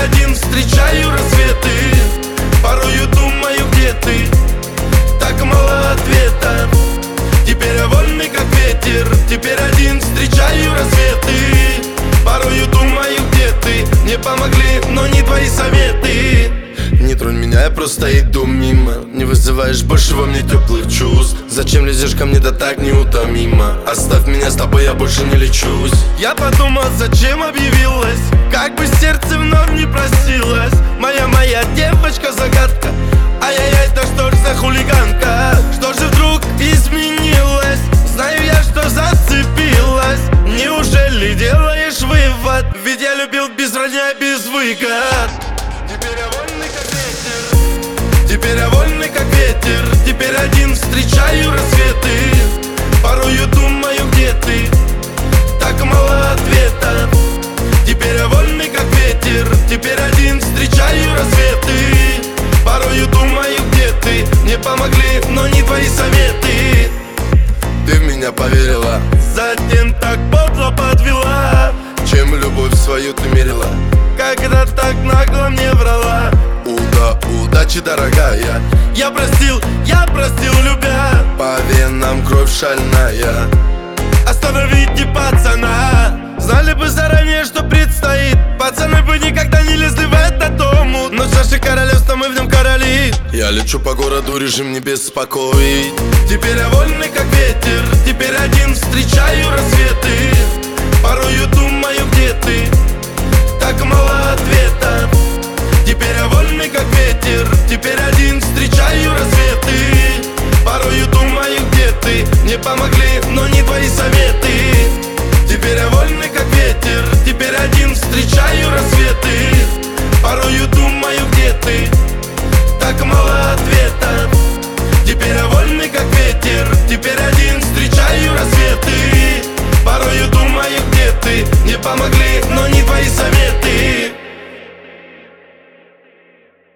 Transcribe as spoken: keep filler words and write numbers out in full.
один встречаю рассветы. Порою думаю, где ты, так мало ответа. Теперь я вольный, как ветер. Теперь один встречаю рассветы. Порою думаю, где ты. Мне помогли, но не твои советы. Не тронь меня, я просто иду мимо. Не вызываешь больше во мне теплых чувств. Зачем лезешь ко мне, да так неутомимо? Оставь меня, с тобой я больше не лечусь. Я подумал, зачем объявилась, как бы сердце вновь не просилось. Моя, моя девочка загадка. Ай-яй-яй, да что ж за хулиганка? Что же вдруг изменилось? Знаю я, что зацепилась. Неужели делаешь вывод? Ведь я любил без вранья, без выгод. Теперь я вольный, как ветер. Теперь я вольный, как ветер. Теперь один встречаю рассветы. Порою думаю, где ты, так мало ответа. Теперь я вольный, как ветер. Теперь один встречаю рассветы. Порою думаю, где ты. Мне помогли, но не твои советы. Ты в меня поверила, затем так подло подвела. Чем любовь свою ты мерила, когда так нагло мне врала. Уда, удачи, дорогая. Я простил, я простил, любя. По венам кровь шальная. Остановите пацана. Знали бы заранее, что предстоит. Пацаны бы никогда не лезли в этот омут. Но чаши королевства, мы в нем короли. Я лечу по городу, режим не беспокоит. Теперь я вольный, как ветер. Теперь один встречаю рассветы. Порою думаю, где ты, так мало ответа. Теперь я вольный, как ветер. Теперь один встречаю рассветы. Порою думаю, где ты. Мне помогли,